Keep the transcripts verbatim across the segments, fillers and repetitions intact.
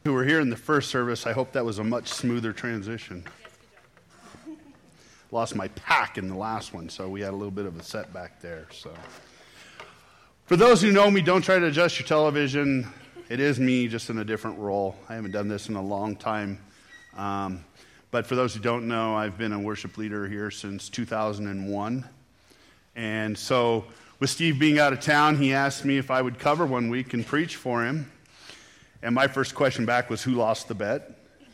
Who were here in the first service, I hope that was a much smoother transition. Lost my pack in the last one, so we had a little bit of a setback there. So, for those who know me, don't try to adjust your television. It is me, just in a different role. I haven't done this in a long time. Um, but for those who don't know, I've been a worship leader here since two thousand one. And so, with Steve being out of town, he asked me if I would cover one week and preach for him. And my first question back was, who lost the bet?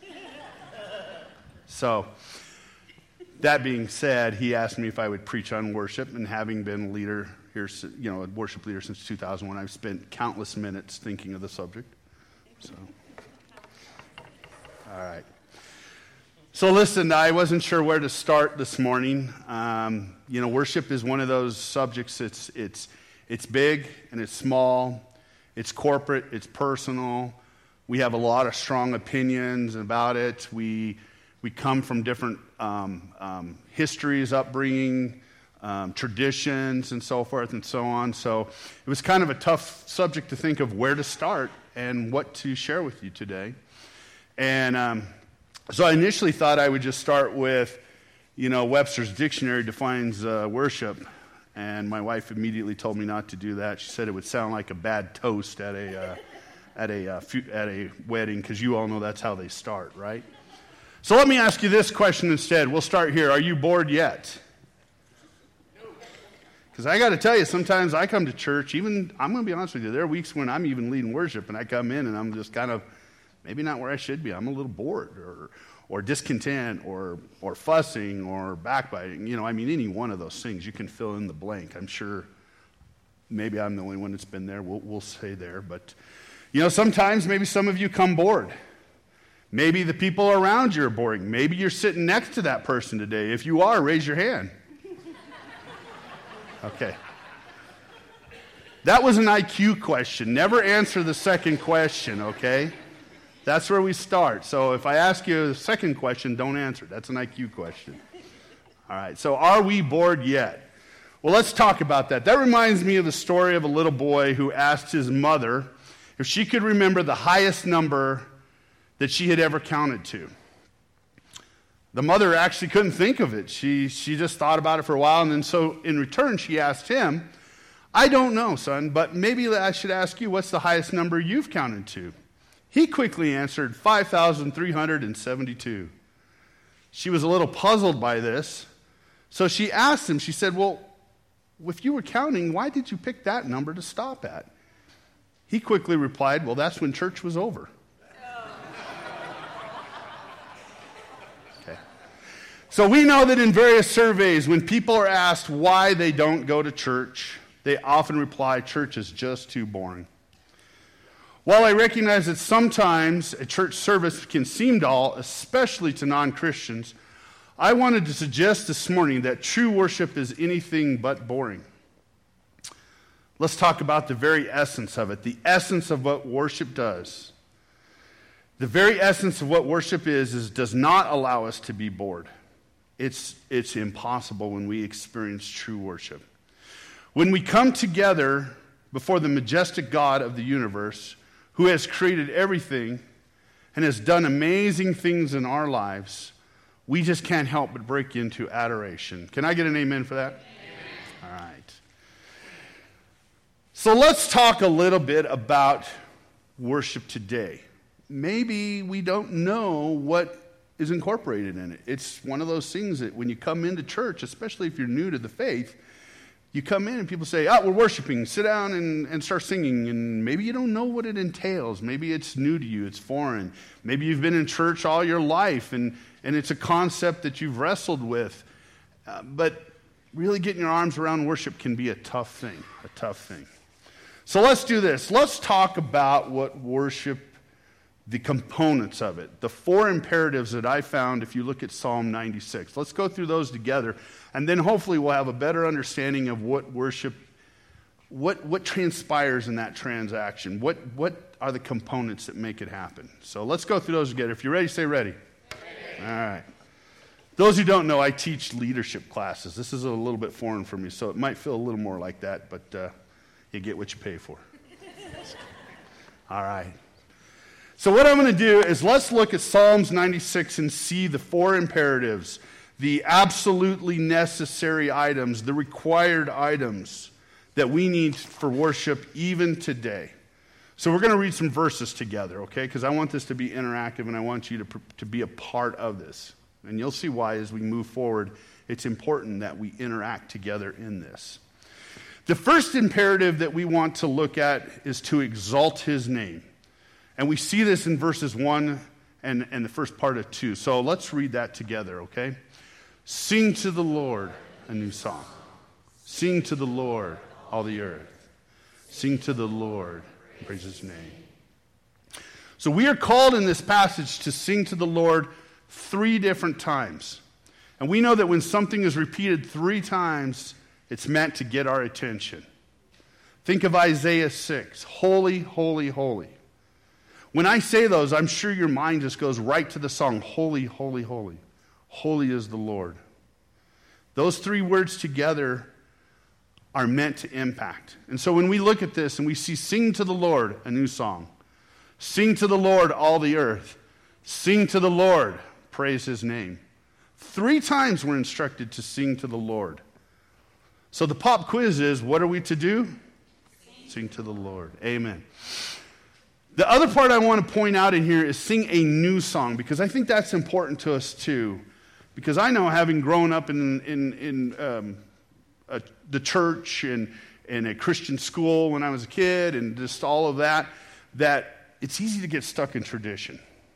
So, that being said, he asked me if I would preach on worship, and having been a leader here, you know, a worship leader since two thousand one, I've spent countless minutes thinking of the subject. So, all right. So listen, I wasn't sure where to start this morning. Um, you know, worship is one of those subjects. It's it's it's big and it's small. It's corporate. It's personal. We have a lot of strong opinions about it. We we come from different um, um, histories, upbringing, um, traditions, and so forth and so on. So it was kind of a tough subject to think of where to start and what to share with you today. And um, so I initially thought I would just start with, you know, Webster's Dictionary defines uh, worship. And my wife immediately told me not to do that. She said it would sound like a bad toast at a uh, at a uh, at a wedding, because you all know that's how they start, right? So let me ask you this question instead. We'll start here. Are you bored yet? Because I got to tell you, sometimes I come to church, even, I'm going to be honest with you, there are weeks when I'm even leading worship, and I come in and I'm just kind of, maybe not where I should be. I'm a little bored, or or discontent, or or fussing, or backbiting. You know, I mean, any one of those things. You can fill in the blank. I'm sure maybe I'm the only one that's been there. We'll, we'll say there. But, you know, sometimes maybe some of you come bored. Maybe the people around you are boring. Maybe you're sitting next to that person today. If you are, raise your hand. Okay. That was an I Q question. Never answer the second question, okay? That's where we start. So if I ask you a second question, don't answer. That's an I Q question. All right, so are we bored yet? Well, let's talk about that. That reminds me of the story of a little boy who asked his mother if she could remember the highest number that she had ever counted to. The mother actually couldn't think of it. She, she just thought about it for a while, and then so in return she asked him, I don't know, son, but maybe I should ask you, what's the highest number you've counted to? He quickly answered, five thousand three hundred seventy-two. She was a little puzzled by this, so she asked him, she said, well, if you were counting, why did you pick that number to stop at? He quickly replied, well, that's when church was over. Okay. So we know that in various surveys, when people are asked why they don't go to church, they often reply, church is just too boring. While I recognize that sometimes a church service can seem dull, especially to non-Christians, I wanted to suggest this morning that true worship is anything but boring. Let's talk about the very essence of it, the essence of what worship does. The very essence of what worship is, is does not allow us to be bored. It's, it's impossible when we experience true worship. When we come together before the majestic God of the universe, who has created everything and has done amazing things in our lives, we just can't help but break into adoration. Can I get an amen for that? Amen. All right. So let's talk a little bit about worship today. Maybe we don't know what is incorporated in it. It's one of those things that when you come into church, especially if you're new to the faith, you come in and people say, oh, we're worshiping. Sit down and, and start singing. And maybe you don't know what it entails. Maybe it's new to you. It's foreign. Maybe you've been in church all your life and, and it's a concept that you've wrestled with. Uh, but really getting your arms around worship can be a tough thing, a tough thing. So let's do this. Let's talk about what worship, the components of it, the four imperatives that I found if you look at Psalm ninety-six. Let's go through those together, and then hopefully we'll have a better understanding of what worship, what what transpires in that transaction. What what are the components that make it happen? So let's go through those together. If you're ready, say ready. Ready. All right. Those who don't know, I teach leadership classes. This is a little bit foreign for me, so it might feel a little more like that, but uh, you get what you pay for. All right. So what I'm going to do is let's look at Psalms ninety-six and see the four imperatives, the absolutely necessary items, the required items that we need for worship even today. So we're going to read some verses together, okay? Because I want this to be interactive and I want you to, to be a part of this. And you'll see why as we move forward, it's important that we interact together in this. The first imperative that we want to look at is to exalt his name. And we see this in verses one and, and the first part of two. So let's read that together, okay? Sing to the Lord a new song. Sing to the Lord, all the earth. Sing to the Lord, praise his name. So we are called in this passage to sing to the Lord three different times. And we know that when something is repeated three times, it's meant to get our attention. Think of Isaiah six, holy, holy, holy. When I say those, I'm sure your mind just goes right to the song, holy, holy, holy. Holy is the Lord. Those three words together are meant to impact. And so when we look at this and we see sing to the Lord, a new song. Sing to the Lord, all the earth. Sing to the Lord, praise his name. Three times we're instructed to sing to the Lord. So the pop quiz is, what are we to do? Sing, sing to the Lord. Amen. The other part I want to point out in here is sing a new song, because I think that's important to us too. Because I know, having grown up in in, in um, a, the church and in a Christian school when I was a kid and just all of that, that it's easy to get stuck in tradition.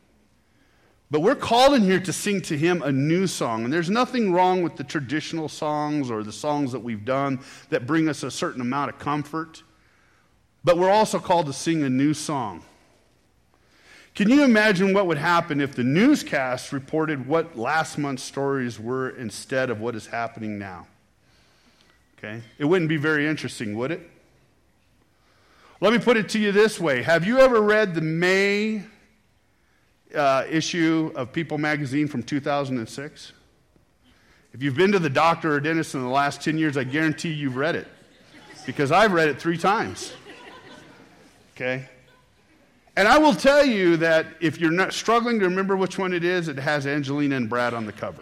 But we're called in here to sing to him a new song. And there's nothing wrong with the traditional songs or the songs that we've done that bring us a certain amount of comfort. But we're also called to sing a new song. Can you imagine what would happen if the newscast reported what last month's stories were instead of what is happening now? Okay? It wouldn't be very interesting, would it? Let me put it to you this way. Have you ever read the May uh, issue of People magazine from two thousand six? If you've been to the doctor or dentist in the last ten years, I guarantee you've read it. Because I've read it three times. Okay? And I will tell you that if you're not struggling to remember which one it is, it has Angelina and Brad on the cover.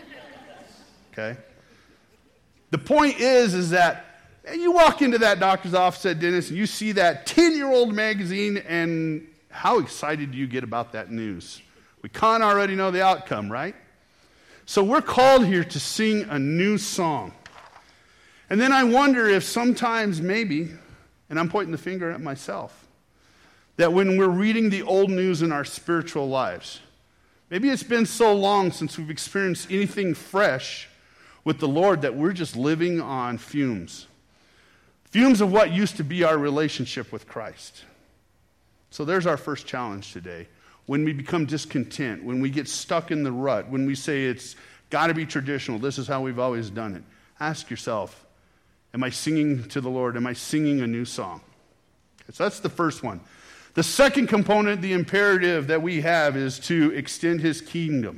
Okay? The point is, is that and you walk into that doctor's office at dentist and you see that ten-year-old magazine, and how excited do you get about that news? We kind of already know the outcome, right? So we're called here to sing a new song. And then I wonder if sometimes maybe, and I'm pointing the finger at myself, that when we're reading the old news in our spiritual lives, maybe it's been so long since we've experienced anything fresh with the Lord that we're just living on fumes. Fumes of what used to be our relationship with Christ. So there's our first challenge today. When we become discontent, when we get stuck in the rut, when we say it's got to be traditional, this is how we've always done it, ask yourself, am I singing to the Lord? Am I singing a new song? Okay, so that's the first one. The second component, the imperative that we have, is to extend his kingdom.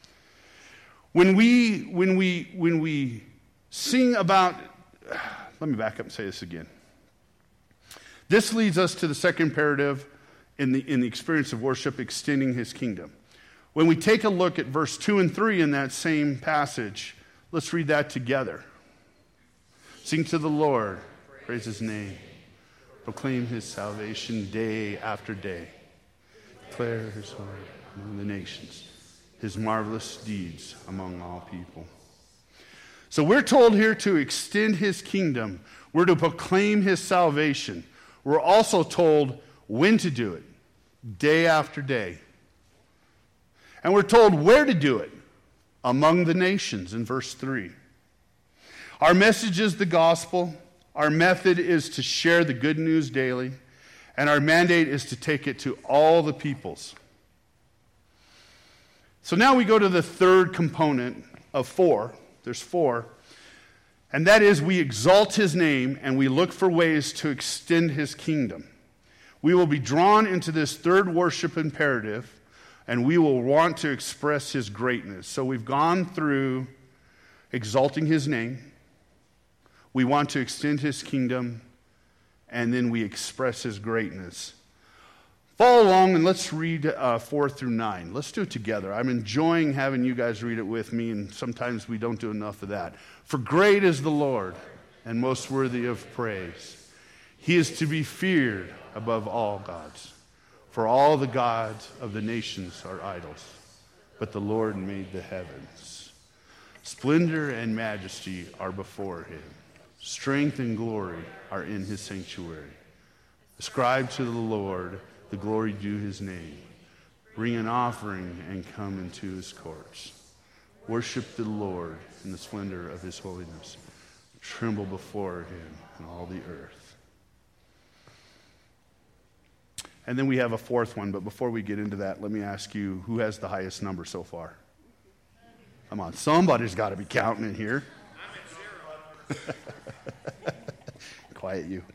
When we, when we, when we sing about, let me back up and say this again. This leads us to the second imperative in the, in the experience of worship, extending his kingdom. When we take a look at verse two and three in that same passage, let's read that together. Sing to the Lord, praise his name. Proclaim his salvation day after day. Declare his word among the nations, his marvelous deeds among all people. So we're told here to extend his kingdom. We're to proclaim his salvation. We're also told when to do it, day after day. And we're told where to do it, among the nations, in verse three. Our message is the gospel. Our method is to share the good news daily, and our mandate is to take it to all the peoples. So now we go to the third component of four. There's four. And that is we exalt his name and we look for ways to extend his kingdom. We will be drawn into this third worship imperative, and we will want to express his greatness. So we've gone through exalting his name. We want to extend his kingdom, and then we express his greatness. Follow along and let's read uh, four through nine. Let's do it together. I'm enjoying having you guys read it with me, and sometimes we don't do enough of that. For great is the Lord, and most worthy of praise. He is to be feared above all gods. For all the gods of the nations are idols, but the Lord made the heavens. Splendor and majesty are before him. Strength and glory are in his sanctuary. Ascribe to the Lord the glory due his name. Bring an offering and come into his courts. Worship the Lord in the splendor of his holiness. Tremble before him in all the earth. And then we have a fourth one, but before we get into that, let me ask you, who has the highest number so far? Come on, somebody's got to be counting in here. I'm at zero. Quiet you.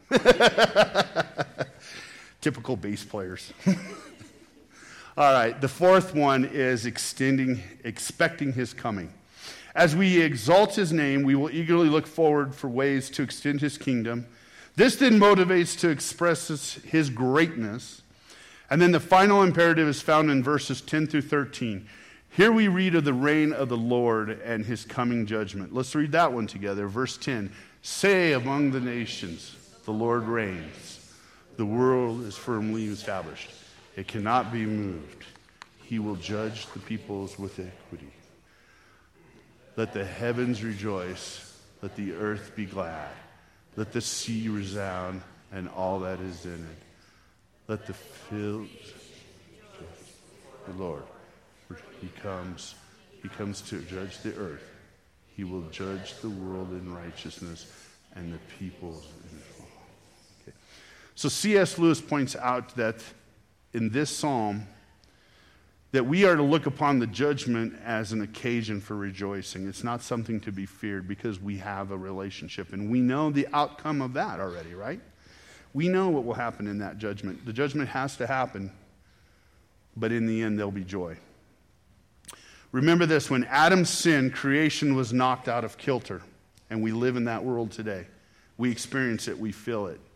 Typical bass players. All right, the fourth one is extending, expecting his coming. As we exalt his name, we will eagerly look forward for ways to extend his kingdom. This then motivates to express his, his greatness. And then the final imperative is found in verses ten through thirteen. Here we read of the reign of the Lord and his coming judgment. Let's read that one together. Verse ten. Say among the nations, the Lord reigns. The world is firmly established. It cannot be moved. He will judge the peoples with equity. Let the heavens rejoice. Let the earth be glad. Let the sea resound and all that is in it. Let the fields, the Lord, he comes, he comes to judge the earth. He will judge the world in righteousness and the peoples in law. Okay. So C S Lewis points out that in this psalm, that we are to look upon the judgment as an occasion for rejoicing. It's not something to be feared because we have a relationship. And we know the outcome of that already, right? We know what will happen in that judgment. The judgment has to happen, but in the end, there'll be joy. Remember this, when Adam sinned, creation was knocked out of kilter. And we live in that world today. We experience it, we feel it.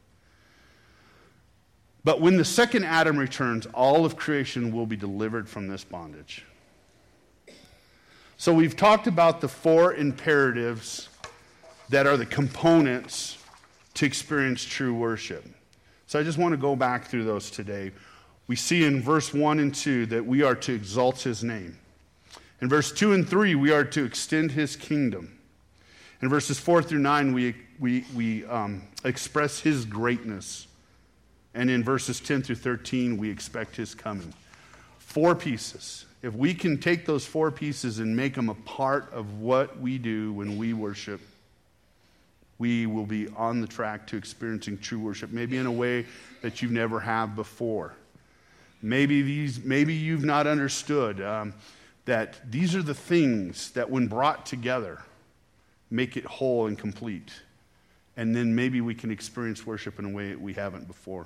But when the second Adam returns, all of creation will be delivered from this bondage. So we've talked about the four imperatives that are the components to experience true worship. So I just want to go back through those today. We see in verse one and two that we are to exalt his name. In verse two and three, we are to extend his kingdom. In verses four through nine, we, we, we um, express his greatness. And in verses ten through thirteen, we expect his coming. Four pieces. If we can take those four pieces and make them a part of what we do when we worship, we will be on the track to experiencing true worship, maybe in a way that you've never had before. Maybe these, maybe you've not understood um, that these are the things that when brought together make it whole and complete. And then maybe we can experience worship in a way that we haven't before.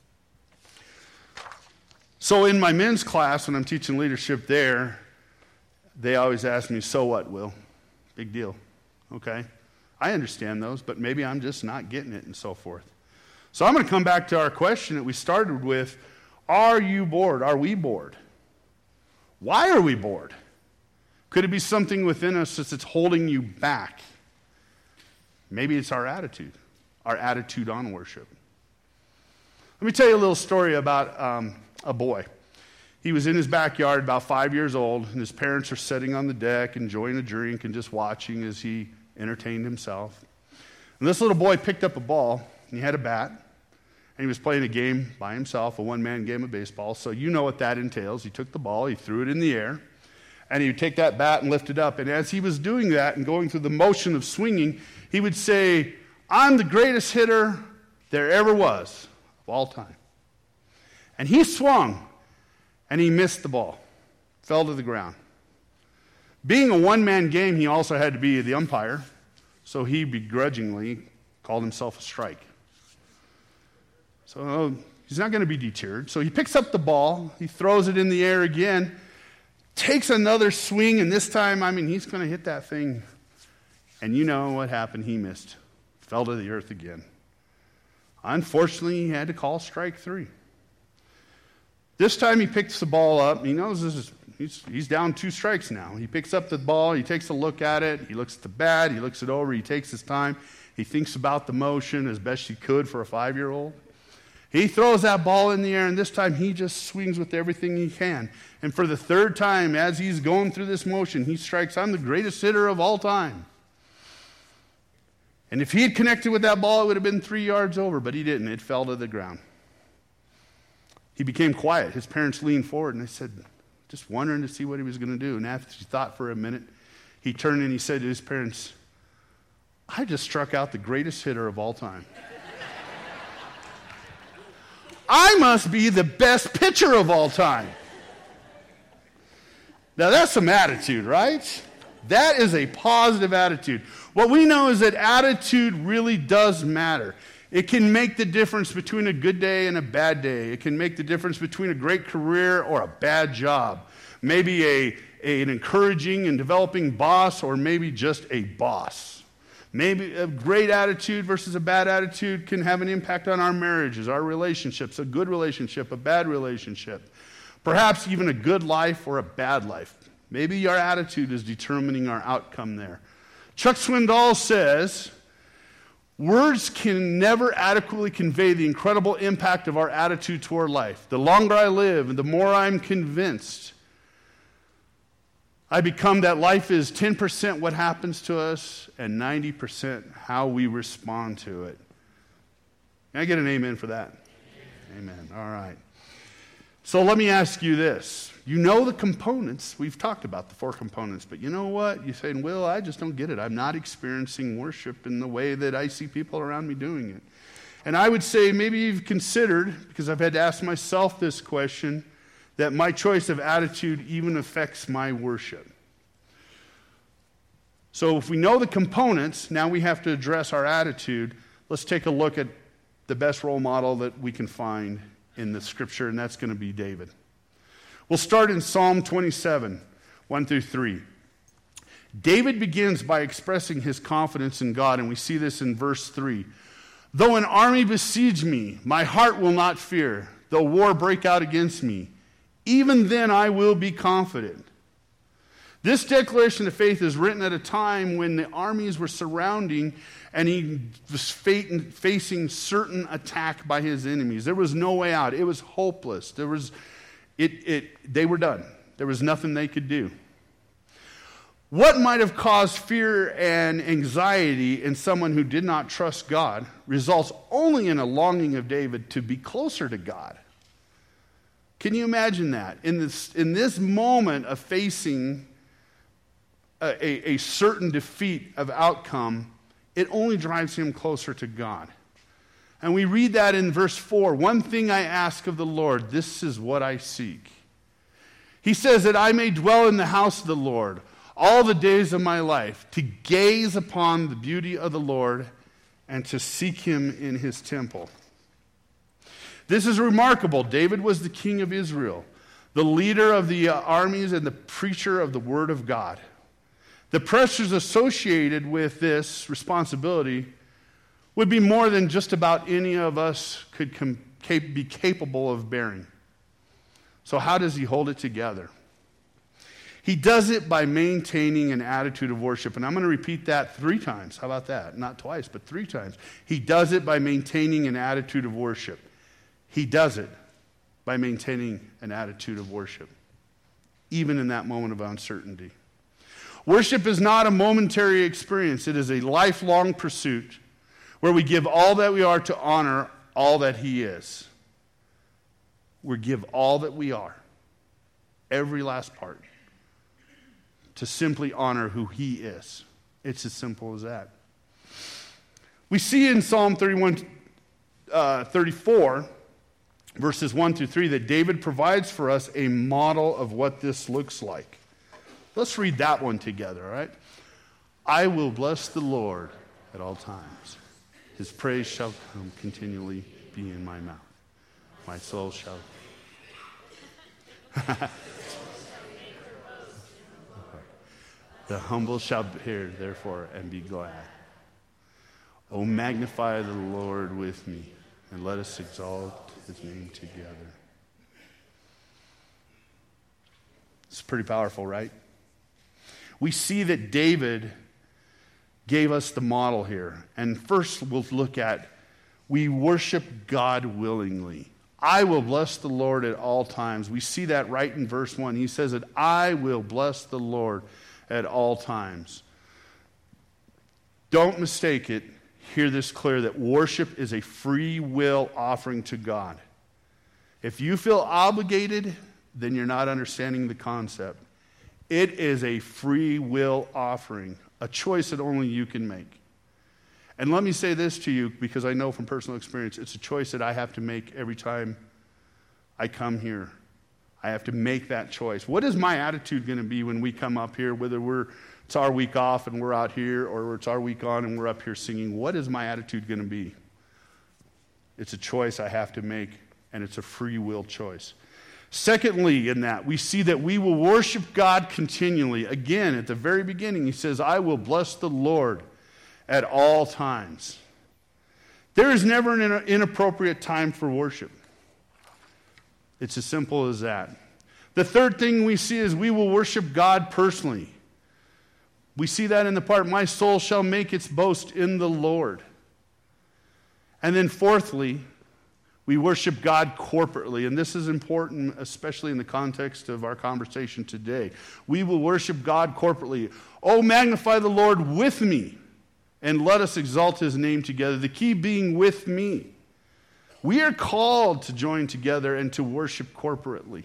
So in my men's class, when I'm teaching leadership there, they always ask me, so what, Will? Big deal. Okay. I understand those, but maybe I'm just not getting it and so forth. So I'm going to come back to our question that we started with. Are you bored? Are we bored? Why are we bored? Could it be something within us that's holding you back? Maybe it's our attitude, our attitude on worship. Let me tell you a little story about um, a boy. He was in his backyard, about five years old, and his parents are sitting on the deck, enjoying a drink and just watching as he entertained himself. And this little boy picked up a ball, and he had a bat, and he was playing a game by himself, a one-man game of baseball. So you know what that entails. He took the ball, he threw it in the air, and he would take that bat and lift it up. And as he was doing that and going through the motion of swinging, he would say, I'm the greatest hitter there ever was of all time. And he swung, and he missed the ball, fell to the ground. Being a one-man game, he also had to be the umpire, so he begrudgingly called himself a strike. So he's not going to be deterred. So he picks up the ball, he throws it in the air again, takes another swing, and this time, I mean, he's going to hit that thing. And you know what happened? He missed. Fell to the earth again. Unfortunately, he had to call strike three. This time he picks the ball up. He knows this is he's, he's down two strikes now. He picks up the ball. He takes a look at it. He looks at the bat. He looks it over. He takes his time. He thinks about the motion as best he could for a five-year-old. He throws that ball in the air, and this time he just swings with everything he can. And for the third time, as he's going through this motion, he strikes, I'm the greatest hitter of all time. And if he had connected with that ball, it would have been three yards over, but he didn't. It fell to the ground. He became quiet. His parents leaned forward, and they said, just wondering to see what he was going to do. And after he thought for a minute, he turned and he said to his parents, I just struck out the greatest hitter of all time. I must be the best pitcher of all time. Now that's some attitude, right? That is a positive attitude. What we know is that attitude really does matter. It can make the difference between a good day and a bad day. It can make the difference between a great career or a bad job. Maybe a, a, an encouraging and developing boss, or maybe just a boss. Maybe a great attitude versus a bad attitude can have an impact on our marriages, our relationships, a good relationship, a bad relationship. Perhaps even a good life or a bad life. Maybe our attitude is determining our outcome there. Chuck Swindoll says, words can never adequately convey the incredible impact of our attitude toward life. The longer I live, the more I'm convinced I become that life is ten percent what happens to us and ninety percent how we respond to it. Can I get an amen for that? Amen. All right. So let me ask you this. You know the components. We've talked about the four components, but you know what? You're saying, Will, I just don't get it. I'm not experiencing worship in the way that I see people around me doing it. And I would say maybe you've considered, because I've had to ask myself this question, that my choice of attitude even affects my worship. So if we know the components, now we have to address our attitude. Let's take a look at the best role model that we can find in the scripture, and that's going to be David. We'll start in Psalm twenty-seven, one through three. David begins by expressing his confidence in God, and we see this in verse three. Though an army besiege me, my heart will not fear. Though war break out against me, even then I will be confident. This declaration of faith is written at a time when the armies were surrounding and he was facing certain attack by his enemies. There was no way out. It was hopeless. There was, it, it, they were done. There was nothing they could do. What might have caused fear and anxiety in someone who did not trust God results only in a longing of David to be closer to God. Can you imagine that? In this, in this moment of facing a, a, a certain defeat of outcome, it only drives him closer to God. And we read that in verse four. One thing I ask of the Lord, this is what I seek. He says that I may dwell in the house of the Lord all the days of my life, to gaze upon the beauty of the Lord and to seek him in his temple. This is remarkable. David was the king of Israel, the leader of the armies and the preacher of the word of God. The pressures associated with this responsibility would be more than just about any of us could com- cap- be capable of bearing. So how does he hold it together? He does it by maintaining an attitude of worship. And I'm going to repeat that three times. How about that? Not twice, but three times. He does it by maintaining an attitude of worship. He does it by maintaining an attitude of worship, even in that moment of uncertainty. Worship is not a momentary experience. It is a lifelong pursuit where we give all that we are to honor all that he is. We give all that we are, every last part, to simply honor who he is. It's as simple as that. We see in Psalm thirty-one, uh, thirty-four, verses one through three, that David provides for us a model of what this looks like. Let's read that one together, all right? I will bless the Lord at all times. His praise shall come continually be in my mouth. My soul shall... The humble shall hear, therefore, and be glad. O magnify the Lord with me, and let us exalt his name together. Pretty powerful, right? We see that David gave us the model here. And first we'll look at, we worship God willingly. I will bless the Lord at all times. We see that right in verse one. He says that I will bless the Lord at all times. Don't mistake it. Hear this clear, that worship is a free will offering to God. If you feel obligated, then you're not understanding the concept. It is a free will offering, a choice that only you can make. And let me say this to you, because I know from personal experience, it's a choice that I have to make every time I come here. I have to make that choice. What is my attitude going to be when we come up here, whether we're it's our week off and we're out here, or it's our week on and we're up here singing? What is my attitude going to be? It's a choice I have to make, and it's a free will choice. Secondly, in that, we see that we will worship God continually. Again, at the very beginning, he says, I will bless the Lord at all times. There is never an inappropriate time for worship. It's as simple as that. The third thing we see is we will worship God personally. We see that in the part, my soul shall make its boast in the Lord. And then fourthly, we worship God corporately, and this is important, especially in the context of our conversation today. We will worship God corporately. Oh, magnify the Lord with me, and let us exalt his name together. The key being with me. We are called to join together and to worship corporately.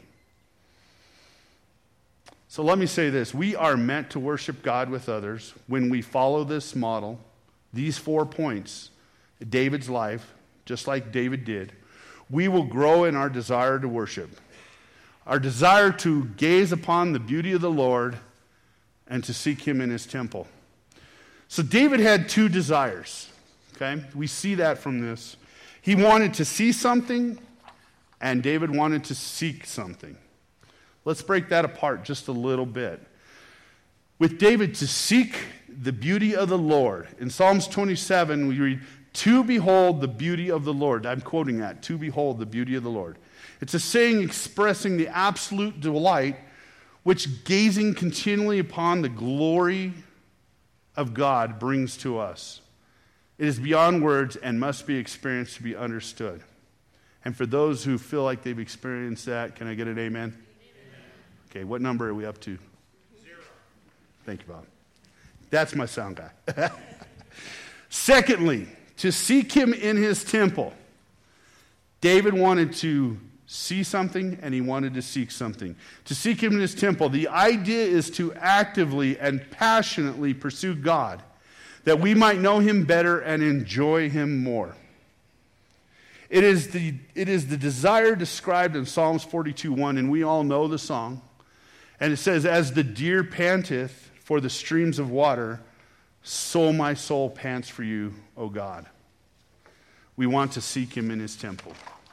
So let me say this. We are meant to worship God with others when we follow this model, these four points, David's life, just like David did. We will grow in our desire to worship, our desire to gaze upon the beauty of the Lord and to seek him in his temple. So David had two desires, okay? We see that from this. He wanted to see something, and David wanted to seek something. Let's break that apart just a little bit. With David, to seek the beauty of the Lord. In Psalms twenty-seven, we read, to behold the beauty of the Lord. I'm quoting that. To behold the beauty of the Lord. It's a saying expressing the absolute delight which gazing continually upon the glory of God brings to us. It is beyond words and must be experienced to be understood. And for those who feel like they've experienced that, can I get an amen? Amen. Okay, what number are we up to? Zero. Thank you, Bob. That's my sound guy. Secondly, to seek him in his temple. David wanted to see something and he wanted to seek something. To seek him in his temple. The idea is to actively and passionately pursue God, that we might know him better and enjoy him more. It is the, it is the desire described in Psalms forty-two one, and we all know the song. And it says, as the deer panteth for the streams of water, so my soul pants for you, O God. We want to seek him in his temple.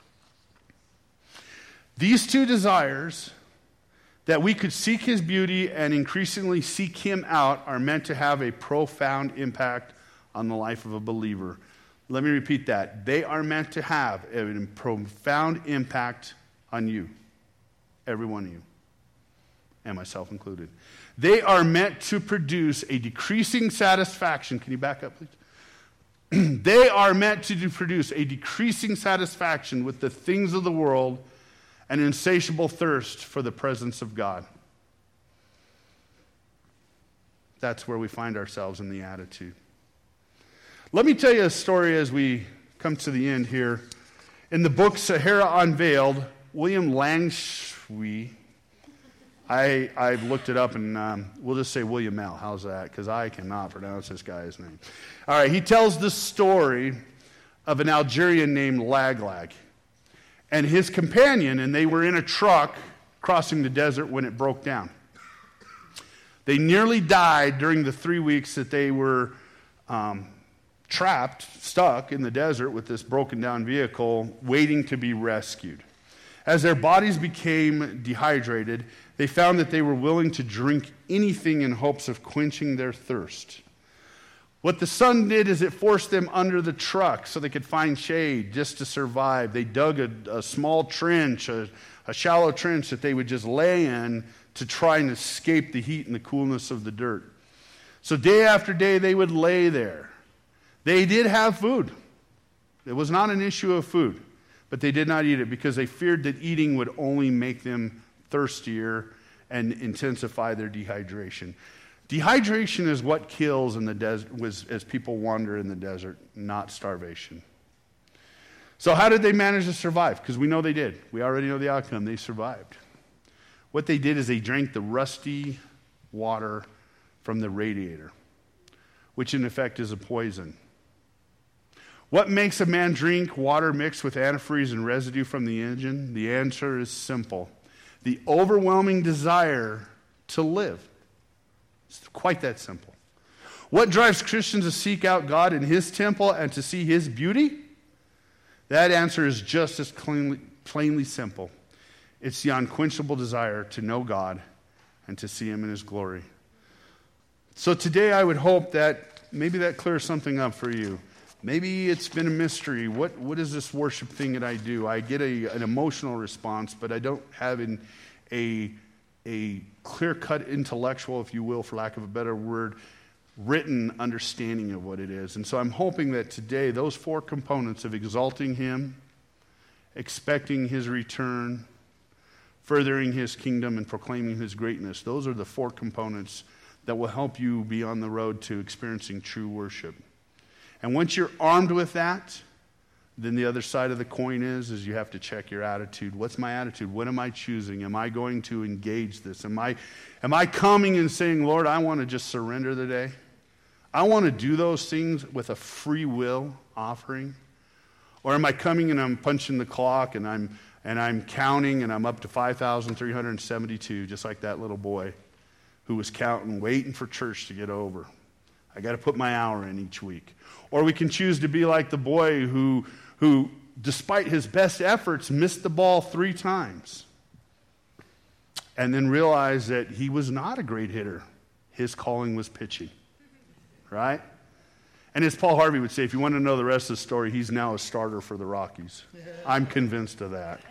These two desires, that we could seek his beauty and increasingly seek him out, are meant to have a profound impact on the life of a believer. Let me repeat that. They are meant to have a profound impact on you, every one of you, and myself included. They are meant to produce a decreasing satisfaction. Can you back up, please? They are meant to produce a decreasing satisfaction with the things of the world, an insatiable thirst for the presence of God. That's where we find ourselves in the attitude. Let me tell you a story as we come to the end here. In the book Sahara Unveiled, William Langshui, I, I've looked it up, and um, we'll just say William L. How's that? Because I cannot pronounce this guy's name. All right, he tells the story of an Algerian named Laglag and his companion, and they were in a truck crossing the desert when it broke down. They nearly died during the three weeks that they were um, trapped, stuck in the desert with this broken down vehicle, waiting to be rescued. As their bodies became dehydrated, they found that they were willing to drink anything in hopes of quenching their thirst. What the sun did is it forced them under the truck so they could find shade just to survive. They dug a, a small trench, a, a a shallow trench that they would just lay in to try and escape the heat and the coolness of the dirt. So day after day, they would lay there. They did have food. It was not an issue of food, but they did not eat it because they feared that eating would only make them thirstier and intensify their dehydration. Dehydration is what kills in the desert was as people wander in the desert, not starvation. So how did they manage to survive? Because we know they did. We already know the outcome. They survived. What they did is they drank the rusty water from the radiator, which in effect is a poison. What makes a man drink water mixed with antifreeze and residue from the engine? The answer is simple. The overwhelming desire to live. It's quite that simple. What drives Christians to seek out God in His temple and to see His beauty? That answer is just as plainly, plainly simple. It's the unquenchable desire to know God and to see Him in His glory. So today I would hope that maybe that clears something up for you. Maybe it's been a mystery. What what is this worship thing that I do? I get a, an emotional response, but I don't have an, a, a clear-cut intellectual, if you will, for lack of a better word, written understanding of what it is. And so I'm hoping that today those four components of exalting Him, expecting His return, furthering His kingdom, and proclaiming His greatness, those are the four components that will help you be on the road to experiencing true worship. And once you're armed with that, then the other side of the coin is, is you have to check your attitude. What's my attitude? What am I choosing? Am I going to engage this? Am I, am I coming and saying, Lord, I want to just surrender today? I want to do those things with a free will offering? Or am I coming and I'm punching the clock and I'm, and I'm counting and I'm up to five thousand three hundred seventy-two, just like that little boy who was counting, waiting for church to get over. I got to put my hour in each week. Or we can choose to be like the boy who, who, despite his best efforts, missed the ball three times. And then realize that he was not a great hitter. His calling was pitching. Right? And as Paul Harvey would say, if you want to know the rest of the story, he's now a starter for the Rockies. I'm convinced of that.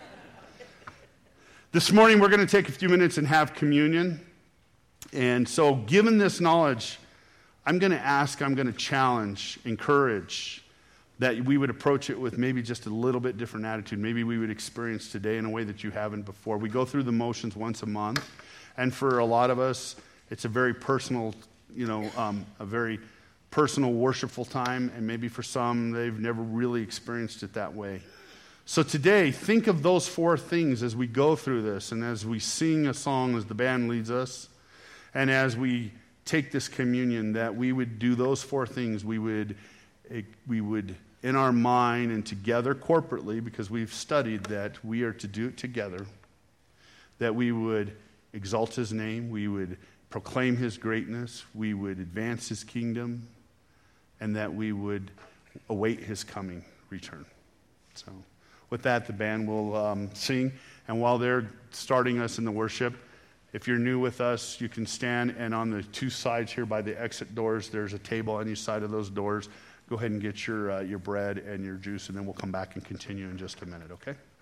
This morning we're going to take a few minutes and have communion. And so given this knowledge, I'm going to ask, I'm going to challenge, encourage that we would approach it with maybe just a little bit different attitude. Maybe we would experience today in a way that you haven't before. We go through the motions once a month, and for a lot of us, it's a very personal, you know, um, a very personal, worshipful time, and maybe for some, they've never really experienced it that way. So today, think of those four things as we go through this, and as we sing a song as the band leads us, and as we take this communion, that we would do those four things. We would, we would, in our mind and together corporately, because we've studied that we are to do it together, that we would exalt His name, we would proclaim His greatness, we would advance His kingdom, and that we would await His coming return. So with that, the band will um, sing, and while they're starting us in the worship, if you're new with us, you can stand, and on the two sides here by the exit doors, there's a table on each side of those doors. Go ahead and get your uh, your bread and your juice, and then we'll come back and continue in just a minute, okay?